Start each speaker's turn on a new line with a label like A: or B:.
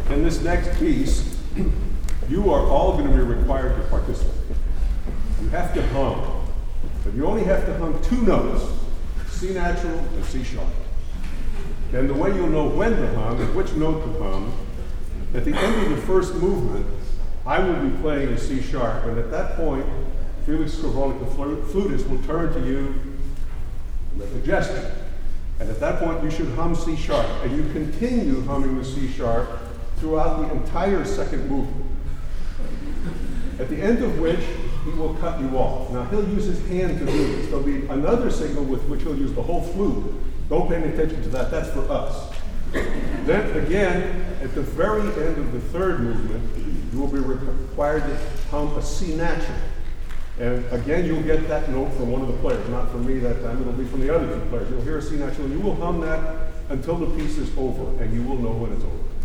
A: In this next piece, you are all going to be required to participate. You have to hum, but you only have to hum two notes, C natural and C sharp. And the way you'll know when to hum and which note to hum, at the end of the first movement, I will be playing a C sharp, and at that point, Felix Scrivonik, the flutist, will turn to you with a gesture. And at that point, you should hum C sharp, and you continue humming the C sharp throughout the entire second movement. At the end of which, he will cut you off. Now, he'll use his hand to do this. There'll be another signal with which he'll use the whole flute. Don't pay any attention to that. That's for us. Then, again, at the very end of the third movement, you will be required to hum a C natural. And again, you'll get that note from one of the players. Not from me that time. It'll be from the other two players. You'll hear a C natural, and you will hum that until the piece is over, and you will know when it's over.